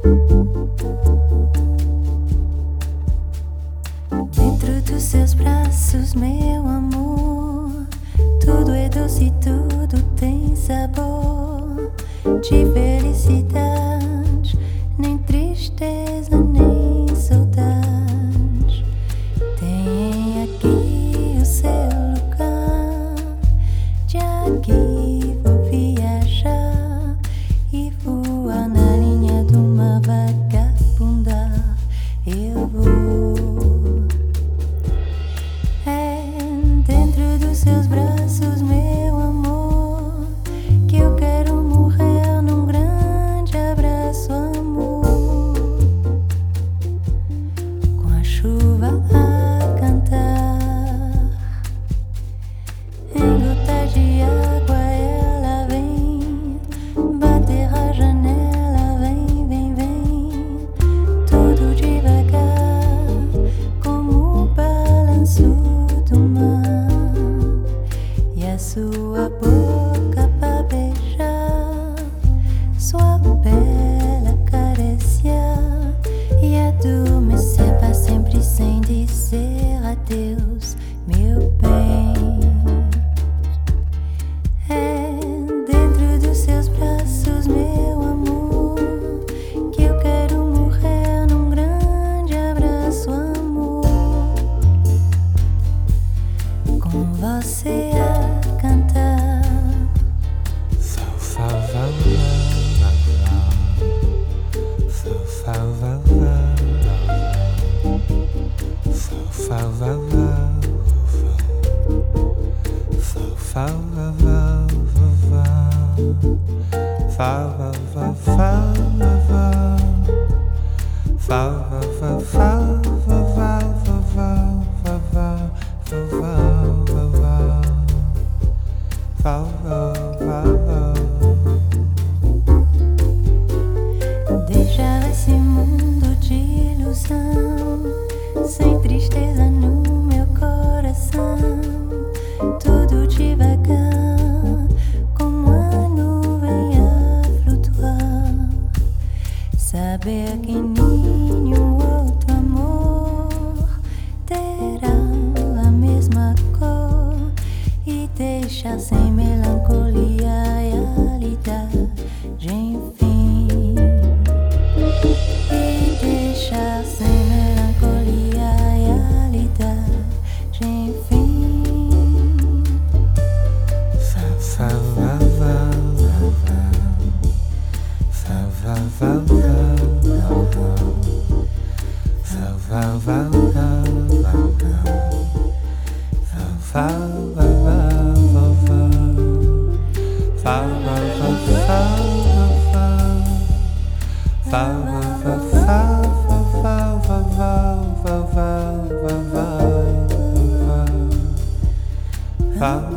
Dentro dos seus braços, meu amor, tudo é doce e tudo tem sabor de felicidade, nem tristeza, nem saudade. Tem aqui o seu lugar, de aqui vou viajar e voar na linha do mar vagabundar. Eu vou. Dentro dos seus braços, meu amor, que eu quero morrer num grande abraço, amor, com a chuva a cantar. Em gotas de água ela vem bater a janela, vem, vem, vem, tudo devagar, como o balanço do mar. E a sua boca pra beijar, sua pele acariciar e adormecer pra sempre sem dizer adeus, meu bem. Dentro dos seus braços, meu amor, que eu quero morrer num grande abraço, amor, com você a cantar. So fa va va, so fa va va, so fa va va, so fa va va, fa va va, fa va va, fa va va, fa va va, va va, va va, va va, va va. Deixar esse mundo de ilusão, sem tristeza no meu coração, tudo devagar, como a nuvem a flutuar. Saber que nenhum outro amor terá a mesma cor e deixar sem melancolia a realidade, enfim. E deixar sem melancolia a realidade, enfim. Fa va va va, fa va va va, fa va va va, fa va va va, fa va va fa va, fa va va fa va va va va va va va.